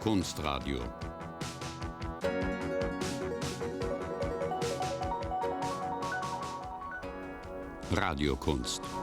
Kunstradio. Radiokunst.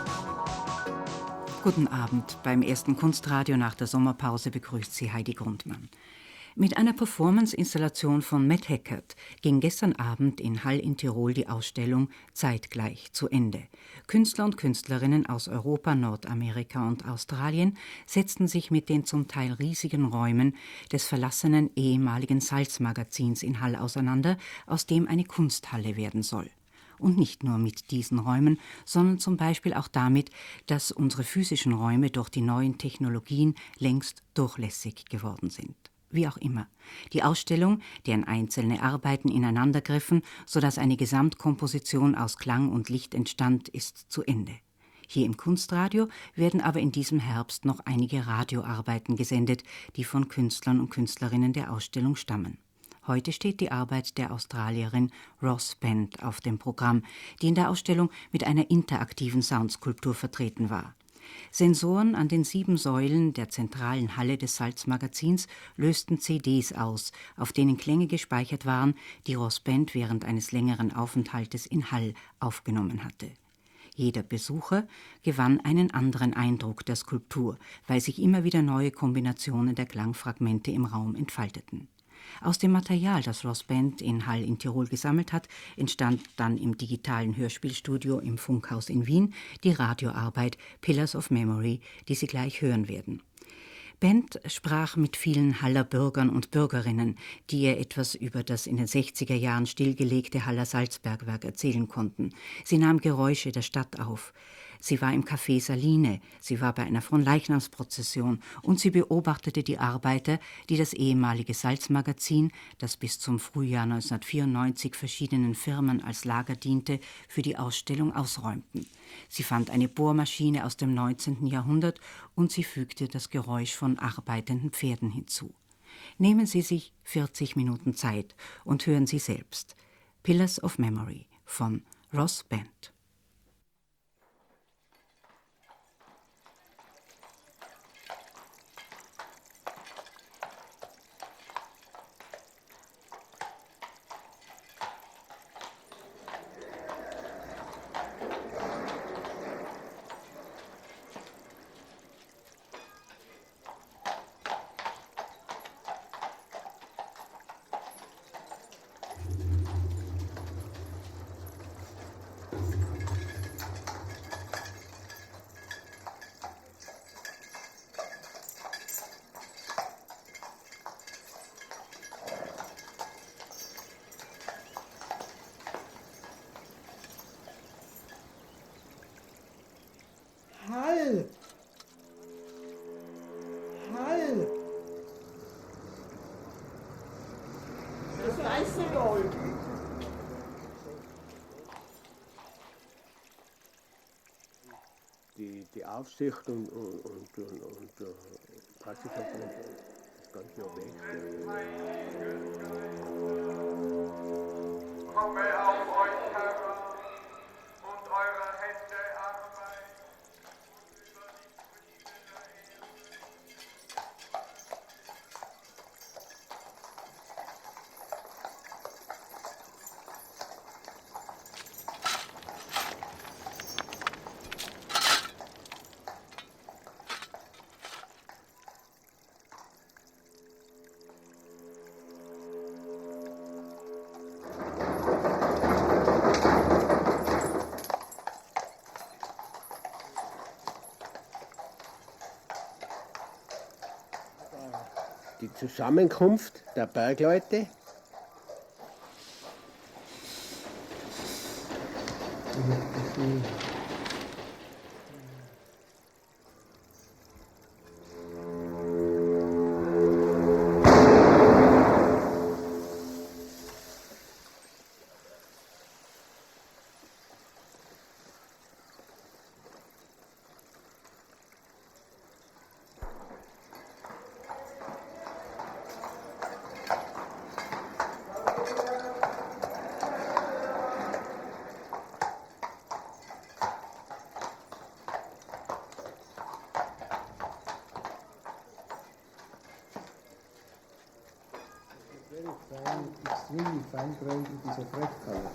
Guten Abend. Beim ersten Kunstradio nach der Sommerpause begrüßt Sie Heidi Grundmann. Mit einer Performance-Installation von Matt Hackett ging gestern Abend in Hall in Tirol die Ausstellung Zeitgleich zu Ende. Künstler und Künstlerinnen aus Europa, Nordamerika und Australien setzten sich mit den zum Teil riesigen Räumen des verlassenen ehemaligen Salzmagazins in Hall auseinander, aus dem eine Kunsthalle werden soll. Und nicht nur mit diesen Räumen, sondern zum Beispiel auch damit, dass unsere physischen Räume durch die neuen Technologien längst durchlässig geworden sind. Wie auch immer. Die Ausstellung, deren einzelne Arbeiten ineinandergriffen, sodass eine Gesamtkomposition aus Klang und Licht entstand, ist zu Ende. Hier im Kunstradio werden aber in diesem Herbst noch einige Radioarbeiten gesendet, die von Künstlern und Künstlerinnen der Ausstellung stammen. Heute steht die Arbeit der Australierin Ross Bent auf dem Programm, die in der Ausstellung mit einer interaktiven Soundskulptur vertreten war. Sensoren an den 7 Säulen der zentralen Halle des Salzmagazins lösten CDs aus, auf denen Klänge gespeichert waren, die Ross Bent während eines längeren Aufenthaltes in Hall aufgenommen hatte. Jeder Besucher gewann einen anderen Eindruck der Skulptur, weil sich immer wieder neue Kombinationen der Klangfragmente im Raum entfalteten. Aus dem Material, das Ross Bent in Hall in Tirol gesammelt hat, entstand dann im digitalen Hörspielstudio im Funkhaus in Wien die Radioarbeit Pillars of Memory, die Sie gleich hören werden. Bent sprach mit vielen Haller Bürgern und Bürgerinnen, die ihr etwas über das in den 60er Jahren stillgelegte Haller Salzbergwerk erzählen konnten. Sie nahm Geräusche der Stadt auf. Sie war im Café Saline, sie war bei einer Fronleichnamsprozession und sie beobachtete die Arbeiter, die das ehemalige Salzmagazin, das bis zum Frühjahr 1994 verschiedenen Firmen als Lager diente, für die Ausstellung ausräumten. Sie fand eine Bohrmaschine aus dem 19. Jahrhundert und sie fügte das Geräusch von arbeitenden Pferden hinzu. Nehmen Sie sich 40 Minuten Zeit und hören Sie selbst. Pillars of Memory von Ross Bent. Hall! Hall! Das weiße Gold! Die Aufsicht und praktisch das ganze Jahr weg. Komme auf euch herab und eure Hände Arbeit. Die Zusammenkunft der Bergleute. extremely fine-grained, it is a red color.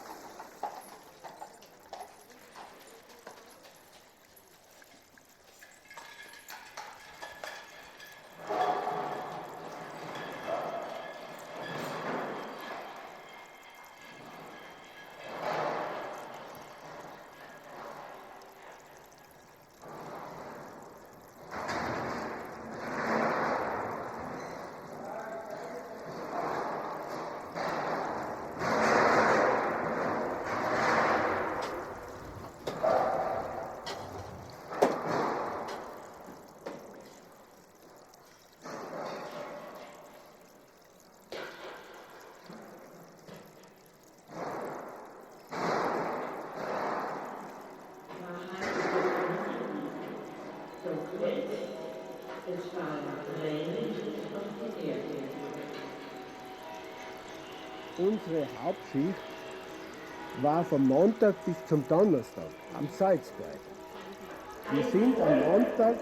Unsere Hauptschicht war vom Montag bis zum Donnerstag am Salzberg. Wir sind am Montag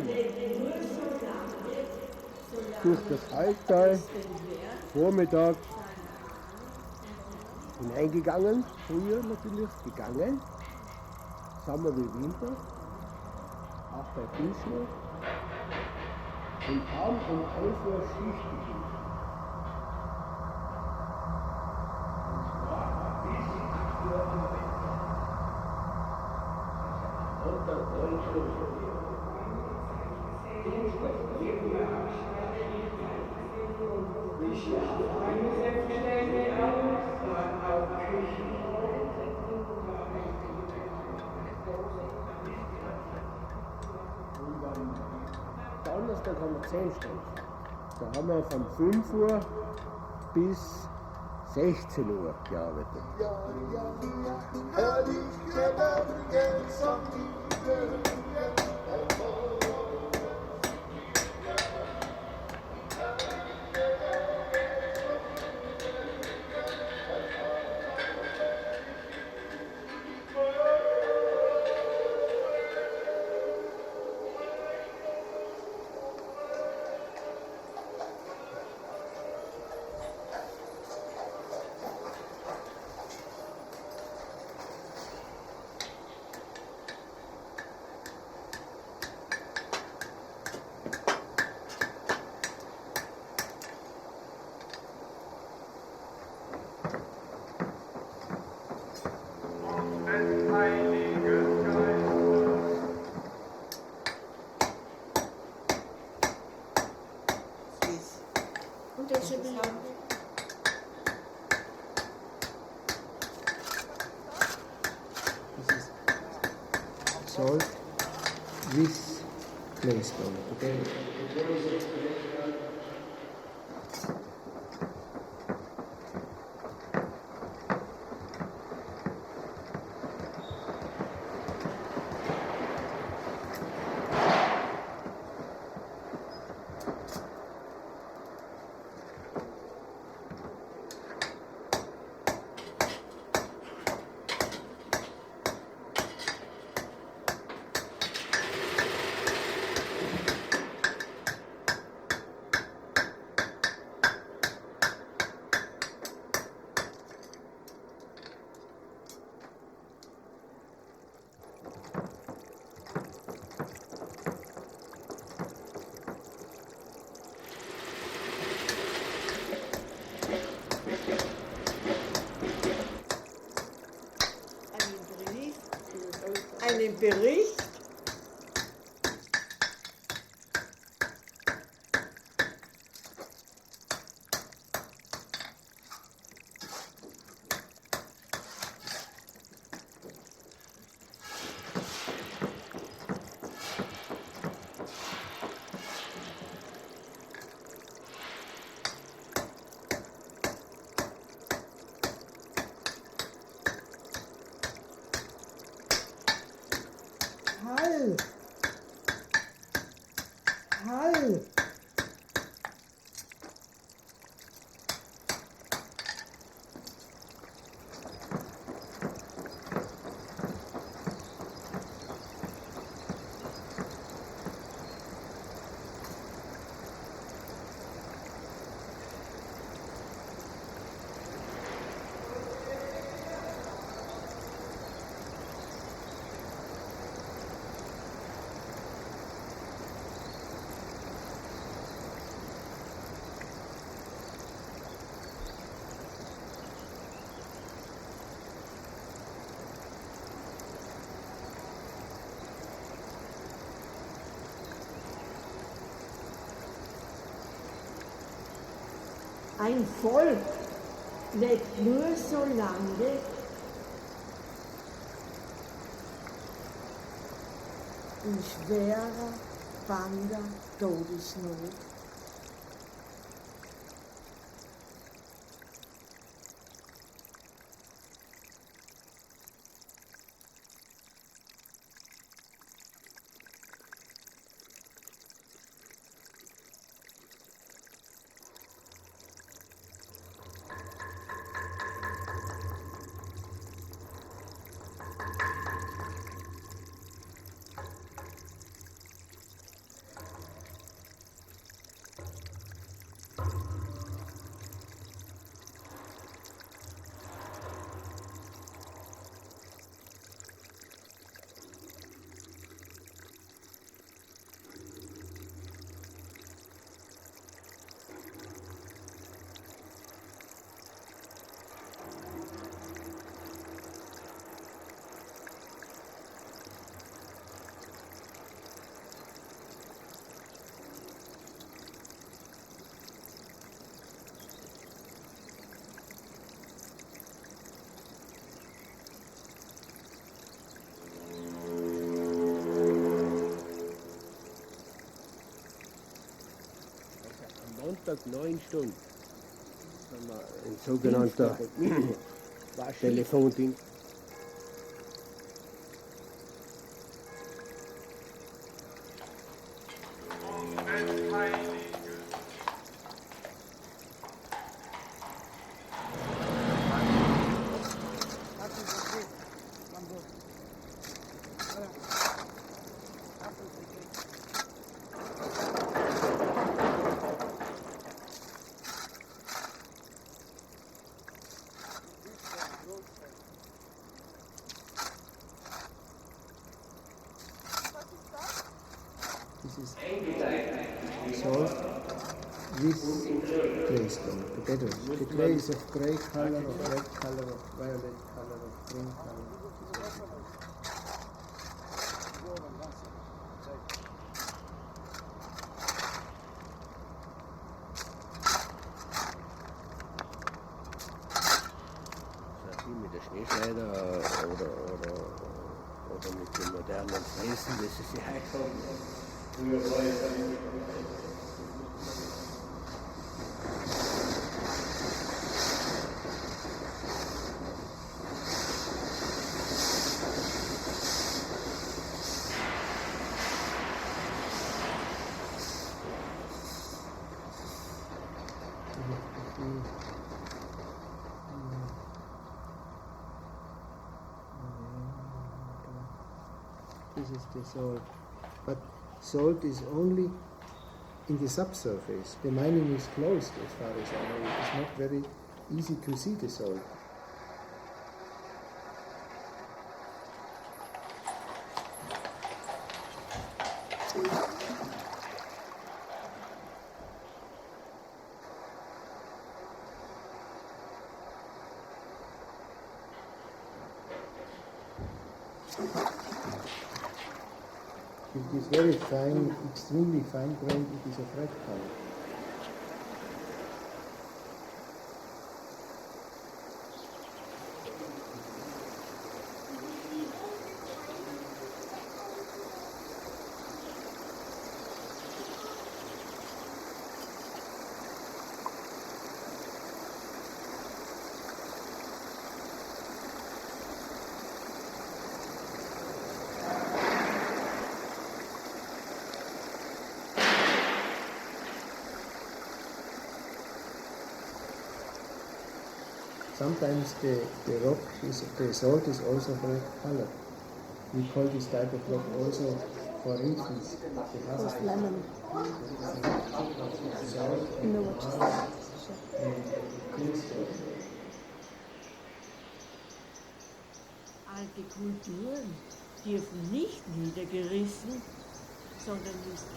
durch das Halltal Vormittag hineingegangen, früher natürlich gegangen, Sommer wie Winter, auch bei Büschel, und haben um 11 Uhr Schicht gegeben. Donnerstag haben wir 10 Stunden. Da haben wir von 5 Uhr bis 16 Uhr gearbeitet. Salt with claystone, okay? Einen Bericht. Hall! Hall! Ein Volk lebt nur so lange, in schwerer, banger Todesnot. Montag 9 Stunden. Haben wir ein sogenannter Telefondienst. This is salt with claystone together. The clay is of grey color, of red color, of violet color, of green color. Mit der Schneeschneider oder mit den modernen Fräsen, das ist ja früher war es This is the salt. But salt is only in the subsurface. The mining is closed as far as I know. It's not very easy to see the salt. It is very fine, extremely fine grained, it is of red color. Sometimes the rock is, the salt is also of red color. We call this type of rock also, for instance, the lemon. Alte Kulturen dürfen nicht niedergerissen, sondern müssen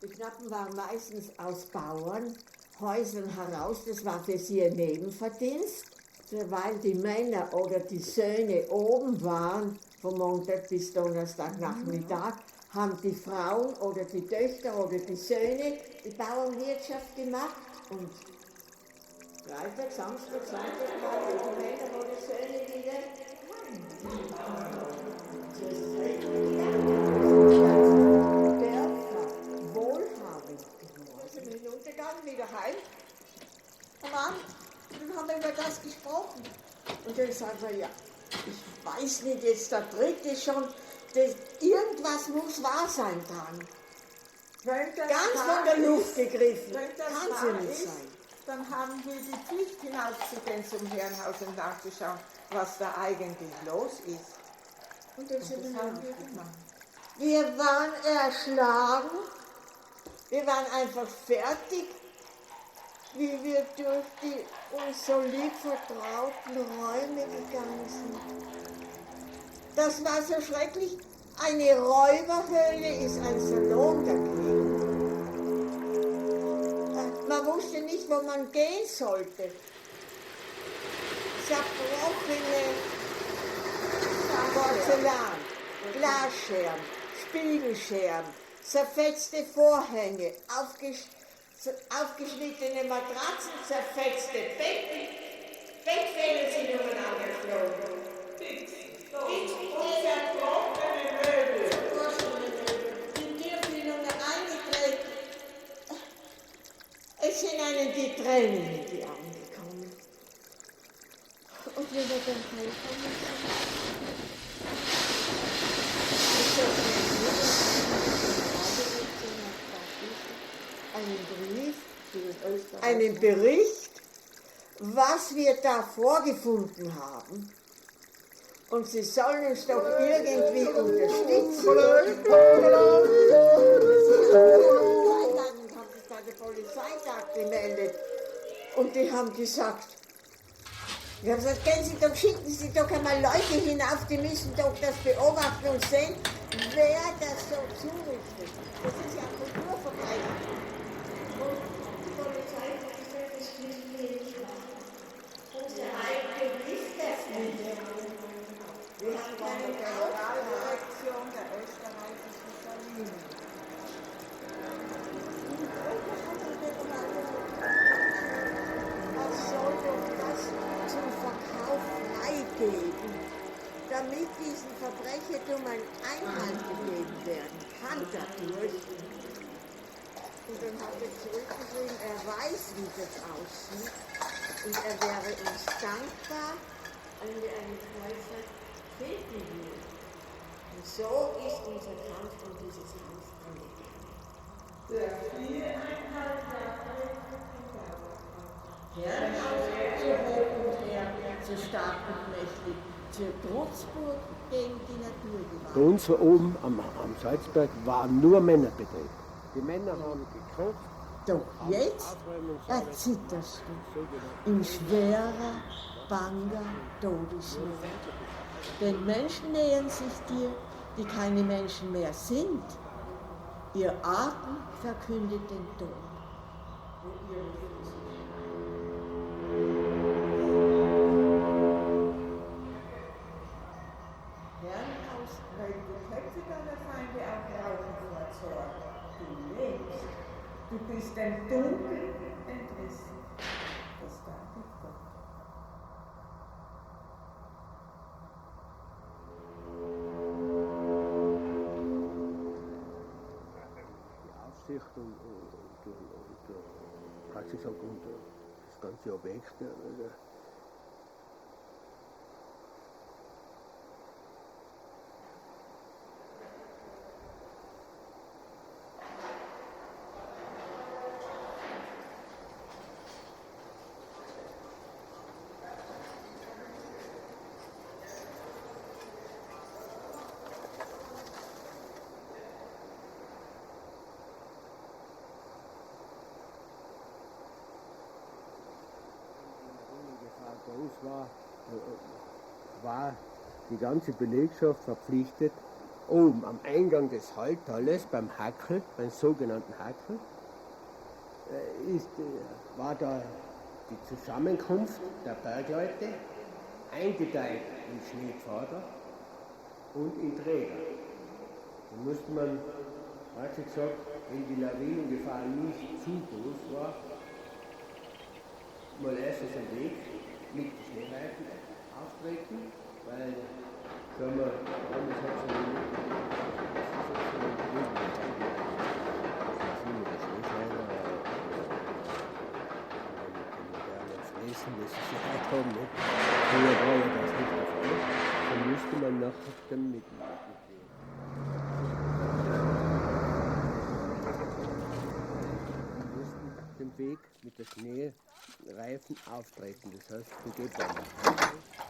Knappen waren meistens aus Bauernhäusern heraus, das war für sie ein Nebenverdienst, weil die Männer oder die Söhne oben waren, vom Montag bis Donnerstagnachmittag, haben die Frauen oder die Töchter oder die Söhne die Bauernwirtschaft gemacht und Freitag, Samstag, Sonntag waren die Männer oder Söhne wieder Dörfer wohlhabend geworden. Sind wir hinuntergegangen, wieder heim. Am Abend, dann haben wir über das gesprochen. Und dann sagen wir, ja, ich weiß nicht, jetzt der dritte schon, irgendwas muss wahr sein dran. Ganz von der Luft gegriffen. Kann sie nicht sein. Dann haben wir die Pflicht hinauszugehen zum Herrenhaus und nachzuschauen, was da eigentlich los ist. Und dann sind wir haben wir gemacht. Wir waren erschlagen, wir waren einfach fertig, wie wir durch die uns so lieb vertrauten Räume gegangen sind. Das war so schrecklich. Eine Räuberhöhle ist ein Salon dagegen. Man wusste nicht, wo man gehen sollte. Zerbrochene Porzellan, Glasscherben, Spiegelscherben, zerfetzte Vorhänge, aufgeschnittene Matratzen, zerfetzte Betten, Bettfäden sind umeinander geflogen. Zerbrochene Möbel. Die Tür fiel unter eingedreht. Es sind einem die Tränen in die Augen gekommen. Und wenn wir dann heimkommen einen Bericht, was wir da vorgefunden haben. Und sie sollen uns doch irgendwie unterstützen. Haben sich bei der Polizeitag gemeldet. Und die haben gesagt, wir haben gesagt, gehen Sie doch, schicken Sie doch einmal Leute hinauf, die müssen doch das beobachten und sehen, wer das so zurichtet. Das ist ja Kulturverbreitung. Und die Polizei hat gesagt, das müssen wir nicht machen. Unser Eigentum ist das nicht. Wir haben keine Generaldirektion der österreichischen Salinen. Man soll doch das zum Verkauf freigeben, damit diesem Verbrechertum ein Einhalt gegeben werden kann dadurch. Und dann hat er zurückgeschrieben, er weiß, wie das aussieht und er wäre uns dankbar, wenn wir eine Kreuzheit finden würden. Und so ist unser Kampf um dieses Haus angegangen. Herrenhaus zu hoch und her, zu stark und mächtig, zur Trutzburg gegen die Naturgewalt. Bei uns oben am Salzberg waren nur Männerbetrieb. Die Männer haben gekocht. Doch jetzt erzitterst du in schwerer, banger Todesnot. Denn Menschen nähern sich dir, die keine Menschen mehr sind. Ihr Atem verkündet den Tod. Herrenhaus, weil du Köpfe deiner Feinde auch rauchen vor Zorn. Du lebst. Du bist dem Dunkel entrissen. Das danke ich Gott. Die Aufsicht und praktisch auch das ganze Objekt. Also bei uns war die ganze Belegschaft verpflichtet, oben am Eingang des Halltales, beim Hackel, beim sogenannten Hackel, war da die Zusammenkunft der Bergleute, eingeteilt in Schneepfadler und in Träger. Da musste man, hat sie gesagt, wenn die Lawinengefahr nicht zu groß war, mal erst den Weg mit den Schneereifen auftreten, weil, sagen wir, anders hat es das ist ja auch kommen, nicht? Früher war ja das nicht der Fall. Dann müsste man nachher dann mitgehen. Wir mussten den Weg mit der Schneereifen auftreten, das heißt, so geht man nicht.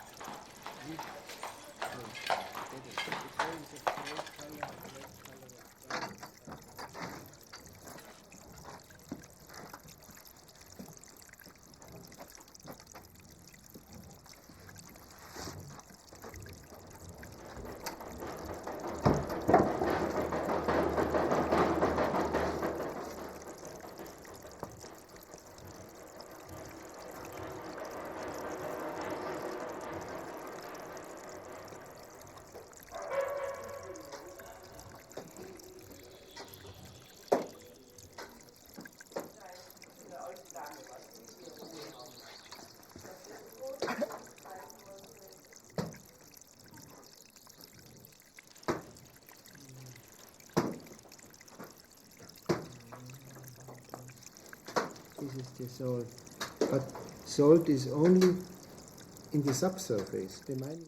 This is the salt. But salt is only in the subsurface. The mining.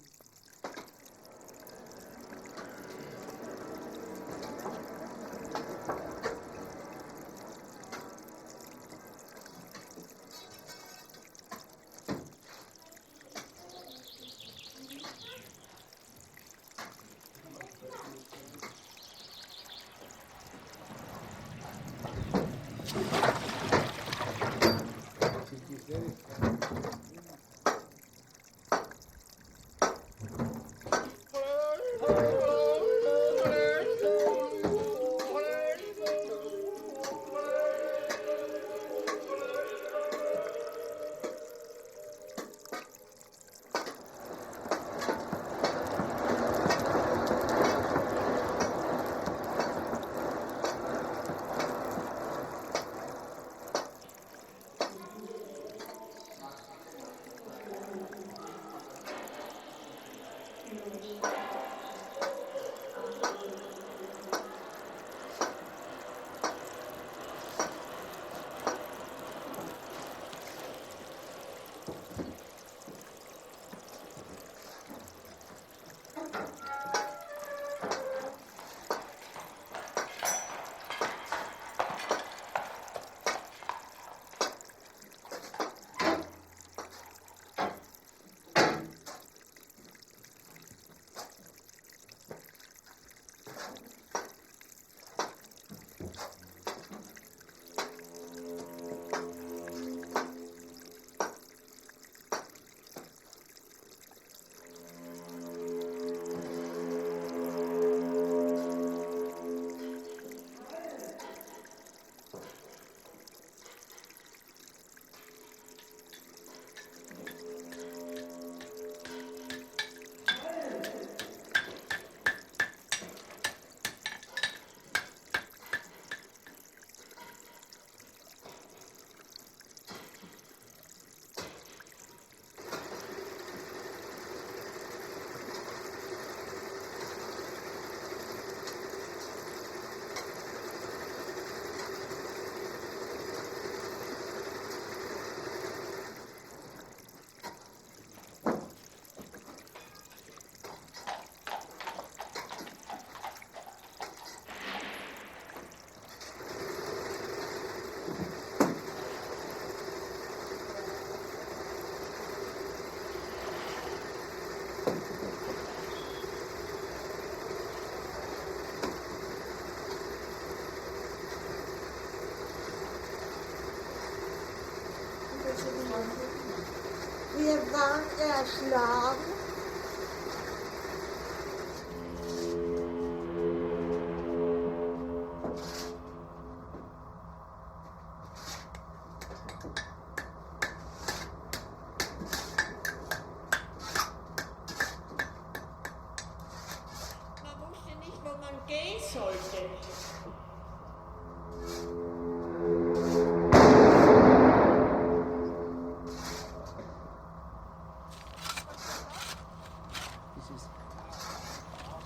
Wir waren erschlagen.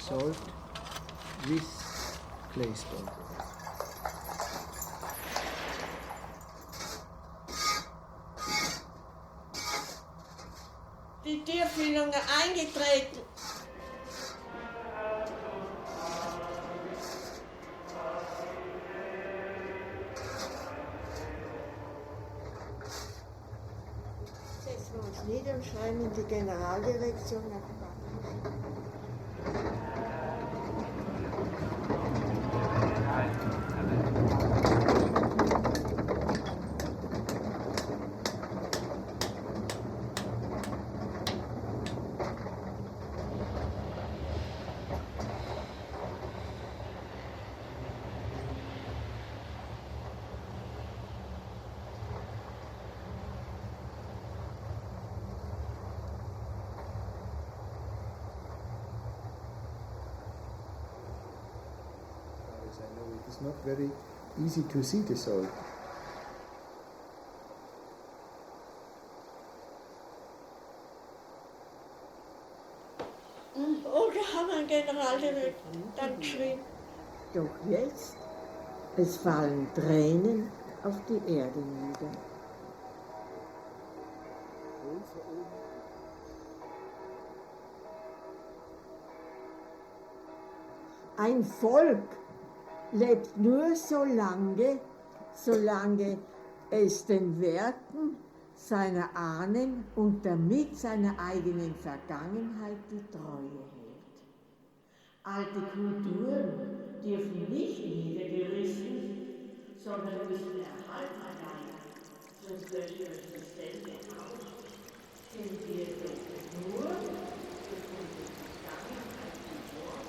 salt with claystone. Die Türfüllungen eingetreten. Setzen wir uns nieder und schreiben in die Generaldirektion nach Baden. As I know, it is not very easy to see the salt. Oh, da haben wir einen Generaldirektor dann geschrieben. Doch jetzt, es fallen Tränen auf die Erde nieder. Ein Volk lebt nur solange es den Werten seiner Ahnen und damit seiner eigenen Vergangenheit die Treue hält. Alte Kulturen dürfen nicht niedergerissen, sondern müssen erhalten bleiben, sonst löscht euch dasselbe aus, denn wir doch nur durch unsere Vergangenheit geboren.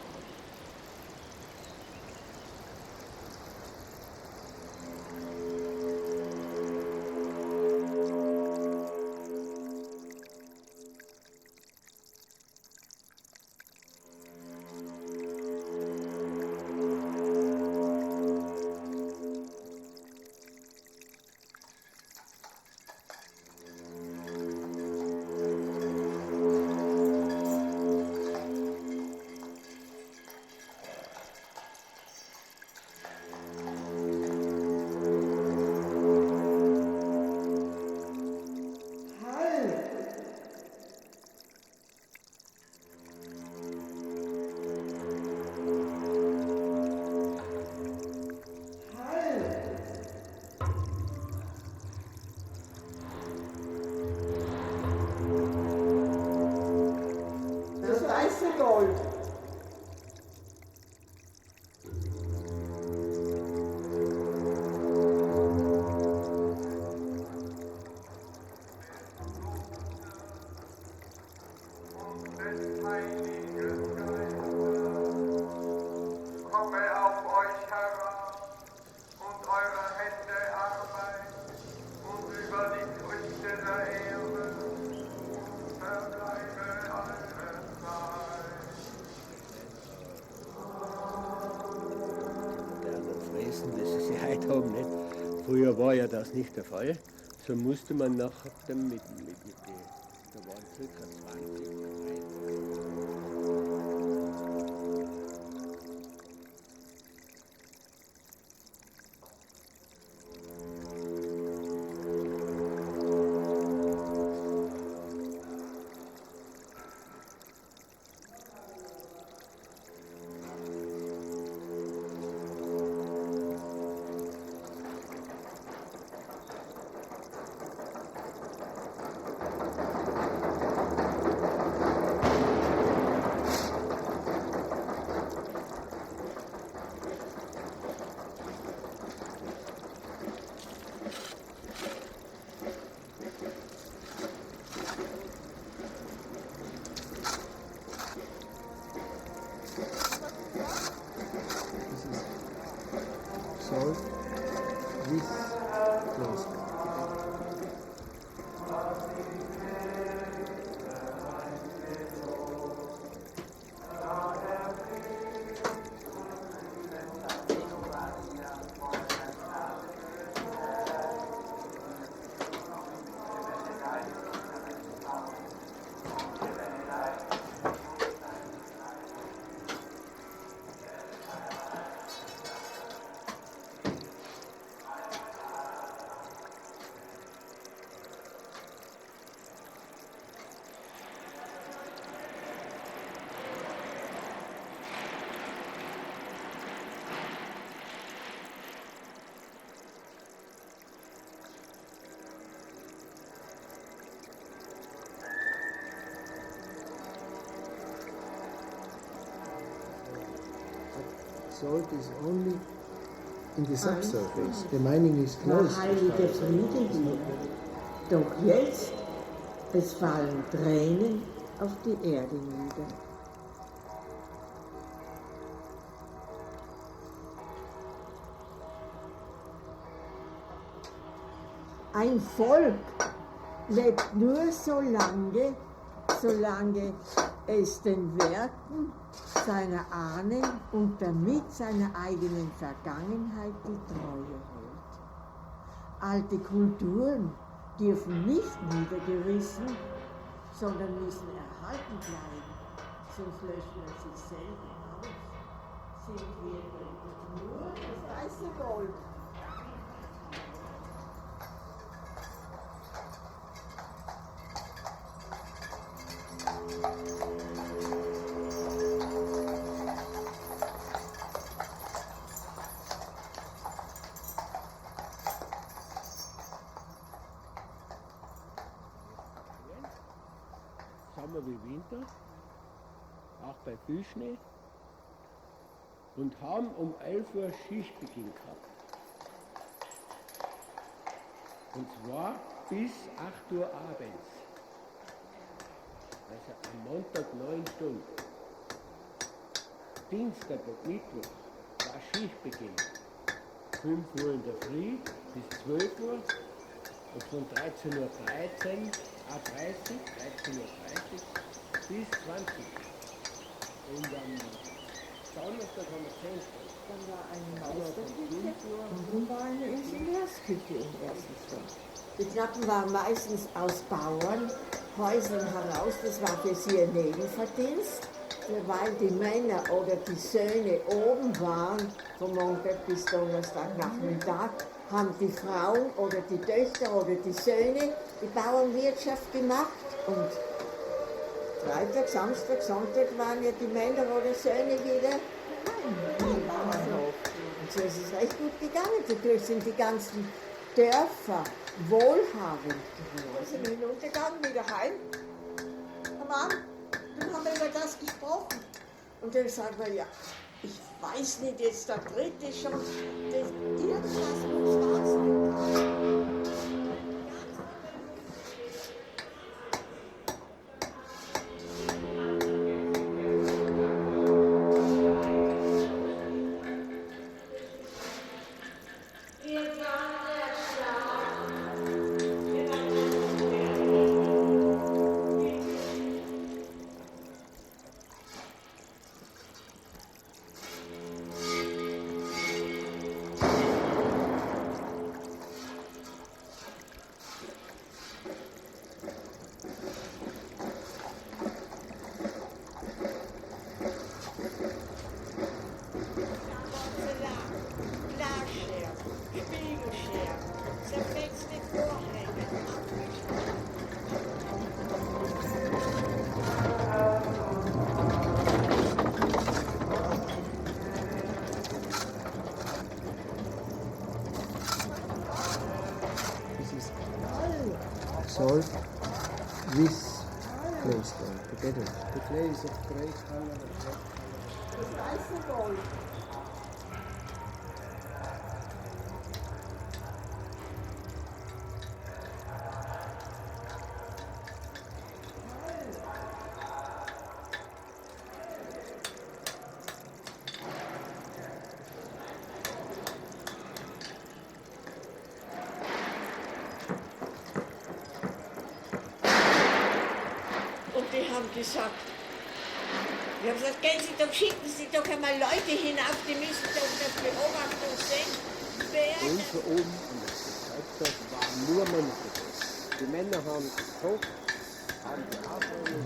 Haben, nicht? Früher war ja das nicht der Fall. So musste man nachher dann mit da waren ca. 20. salt is only in the subsurface. The mining is war closed. heiliger Friede hier. Doch jetzt, es fallen Tränen auf die Erde nieder. Ein Volk lebt nur solange es den Werten seiner Ahnen und damit seiner eigenen Vergangenheit die Treue hält. Alte Kulturen dürfen nicht niedergerissen, sondern müssen erhalten bleiben, sonst löschen wir sich selber aus. Sind wir nur das weiße Gold. Sommer wie Winter, auch bei Frühschnee, und haben um 11 Uhr Schichtbeginn gehabt. Und zwar bis 8 Uhr abends. Also am Montag 9 Stunden. Dienstag und Mittwoch war Schichtbeginn. 5 Uhr in der Früh bis 12 Uhr und von 13.13 Uhr 13.30 Uhr bis 20 Uhr. Und am Donnerstag haben wir 10 Stunden. Dann war eine Meisterküche und dann war eine Ingenieursküche im ersten Stock. Die Knappen waren meistens aus Bauernhäusern heraus, das war für sie ein Nebenverdienst, weil die Männer oder die Söhne oben waren, vom Montag bis Donnerstagnachmittag, haben die Frauen oder die Töchter oder die Söhne die Bauernwirtschaft gemacht und Freitag, Samstag, Sonntag waren ja die Männer oder Söhne wieder im Bauernhof. Und so ist es recht gut gegangen. Dadurch sind die ganzen Dörfer wohlhabend geworden. Sind hinuntergegangen, wieder heim. Mann, dann haben wir über das gesprochen. Und dann sagt man, ja, ich weiß nicht, jetzt der dritte schon, irgendwas muss was. Salt with claystone together. The clay is of grey color and red color. Das weiße Gold. Die haben gesagt, wir haben gesagt, gehen Sie doch, schicken Sie doch einmal Leute hinauf, die müssen doch das Beobachtung sehen. Und so oben an der Schreibtisch waren nur Männer gesessen. Die Männer haben gekocht, haben gearbeitet.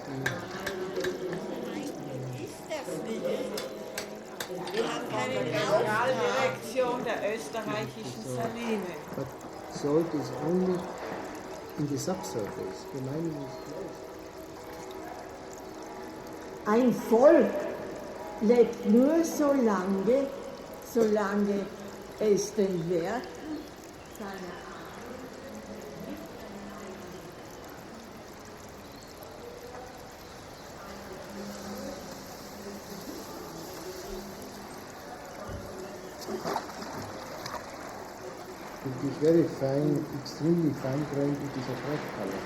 Ist das nicht? Wir haben keine Generaldirektion der österreichischen Saline. But salt is only in the subsurface. The mining is closed. Ein Volk lebt nur solange es den Werten seiner It is very fine, extremely fine grained. It is a red color.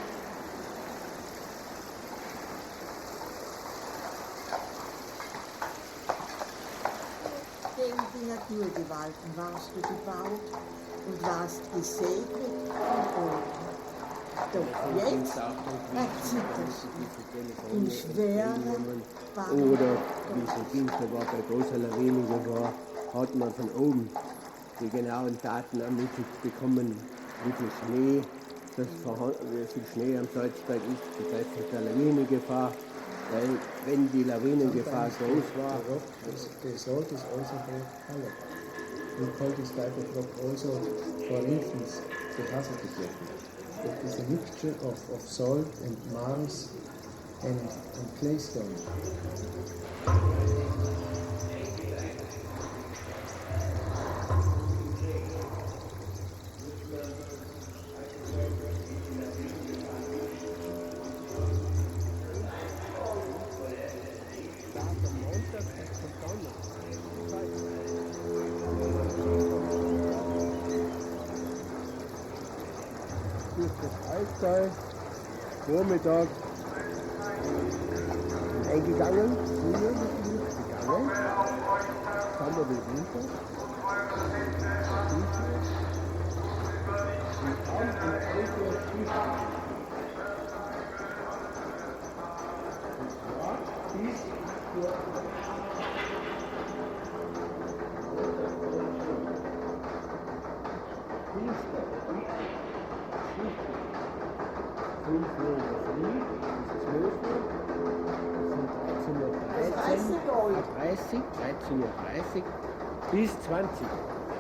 Gegen die Naturgewalten warst du gebaut und warst gesegnet von oben. Doch jetzt erzitterst du in schweren Bangen. Oder wie es im Winter war, bei großer Lawinengefahr, hat man von oben die genauen Daten ermittelt bekommen, wie viel Schnee, wie viel Schnee am Salzberg ist betreffend der Lawinengefahr. Weil wenn die Lawinengefahr groß war, The salt is also red color. We call this type of rock also, for instance, the hazard effect. It is a mixture of salt and marls and claystone. durch das Alttal Vormittag eingegangen, früher gegangen, Sommer bis Winter. Und kaum in 11 Uhr Frühstück. Und zwar bis zur Dienstag, 5 Uhr in der Früh, bis 12 Uhr, das sind 13.30 Uhr bis 20 Uhr.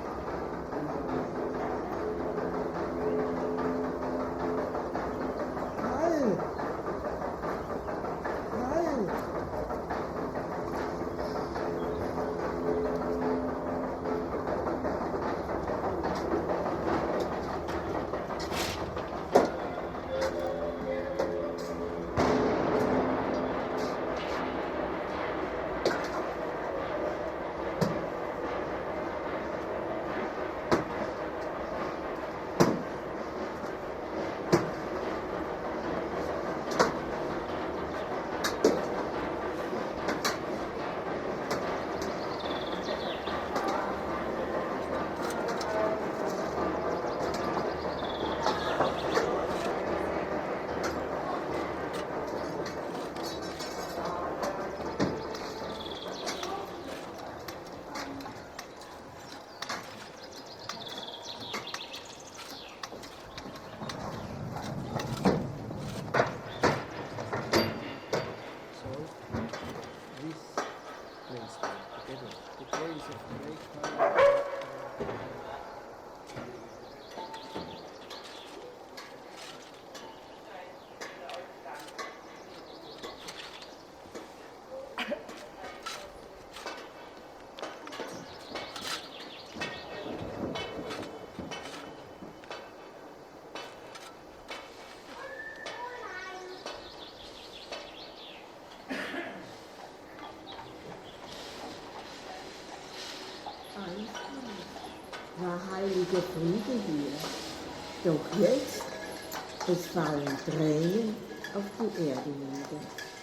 War heiliger Friede hier. Doch jetzt, es fallen Tränen auf die Erde nieder.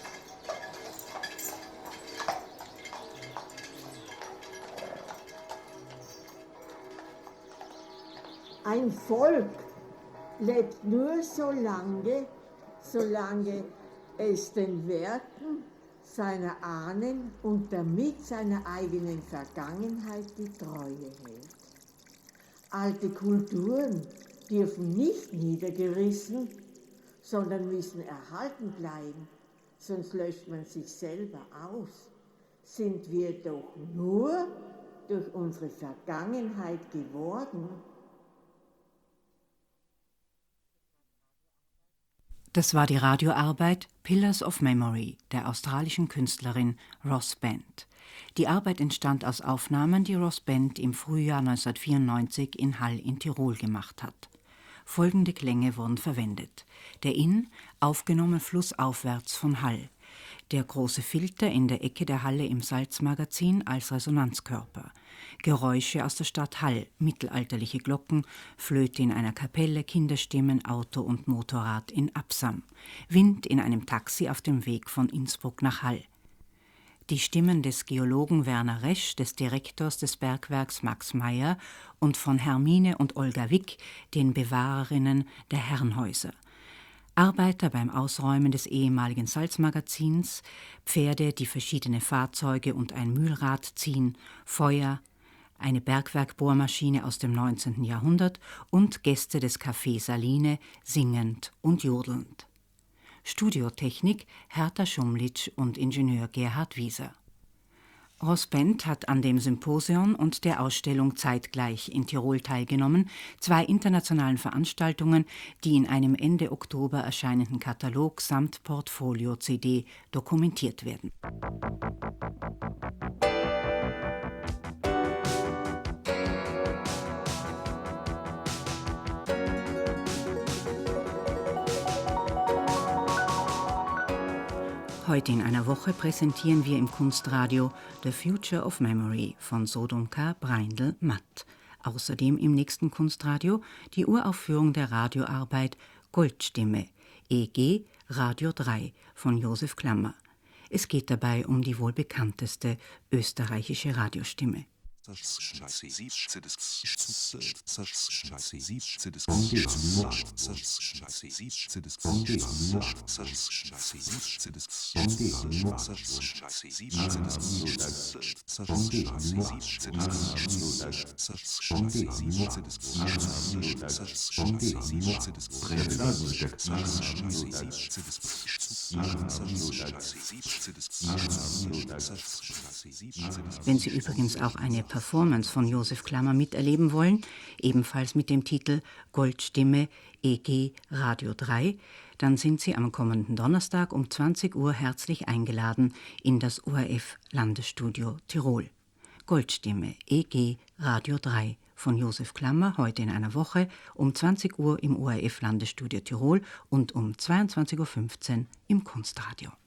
Ein Volk lebt nur solange es den Werten seiner Ahnen und damit seiner eigenen Vergangenheit die Treue hält. Alte Kulturen dürfen nicht niedergerissen, sondern müssen erhalten bleiben, sonst löscht man sich selber aus. Sind wir doch nur durch unsere Vergangenheit geworden. Das war die Radioarbeit Pillars of Memory der australischen Künstlerin Ross Bent. Die Arbeit entstand aus Aufnahmen, die Ross Bent im Frühjahr 1994 in Hall in Tirol gemacht hat. Folgende Klänge wurden verwendet. Der Inn, aufgenommen flussaufwärts von Hall. Der große Filter in der Ecke der Halle im Salzmagazin als Resonanzkörper. Geräusche aus der Stadt Hall, mittelalterliche Glocken, Flöte in einer Kapelle, Kinderstimmen, Auto und Motorrad in Absam. Wind in einem Taxi auf dem Weg von Innsbruck nach Hall. Die Stimmen des Geologen Werner Resch, des Direktors des Bergwerks Max Meyer und von Hermine und Olga Wick, den Bewahrerinnen der Herrenhäuser. Arbeiter beim Ausräumen des ehemaligen Salzmagazins, Pferde, die verschiedene Fahrzeuge und ein Mühlrad ziehen, Feuer, eine Bergwerkbohrmaschine aus dem 19. Jahrhundert und Gäste des Café Saline, singend und jodelnd. Studiotechnik Hertha Schumlitsch und Ingenieur Gerhard Wieser. Ross Bent hat an dem Symposion und der Ausstellung zeitgleich in Tirol teilgenommen, 2 internationalen Veranstaltungen, die in einem Ende Oktober erscheinenden Katalog samt Portfolio-CD dokumentiert werden. Heute in einer Woche präsentieren wir im Kunstradio The Future of Memory von Sodomka Breindl-Matt. Außerdem im nächsten Kunstradio die Uraufführung der Radioarbeit Goldstimme, EG Radio 3 von Josef Klammer. Es geht dabei um die wohl bekannteste österreichische Radiostimme. Wenn Sie übrigens auch eine Performance von Josef Klammer miterleben wollen, ebenfalls mit dem Titel Goldstimme EG Radio 3, dann sind Sie am kommenden Donnerstag um 20 Uhr herzlich eingeladen in das ORF Landesstudio Tirol. Goldstimme EG Radio 3 von Josef Klammer heute in einer Woche um 20 Uhr im ORF Landesstudio Tirol und um 22.15 Uhr im Kunstradio.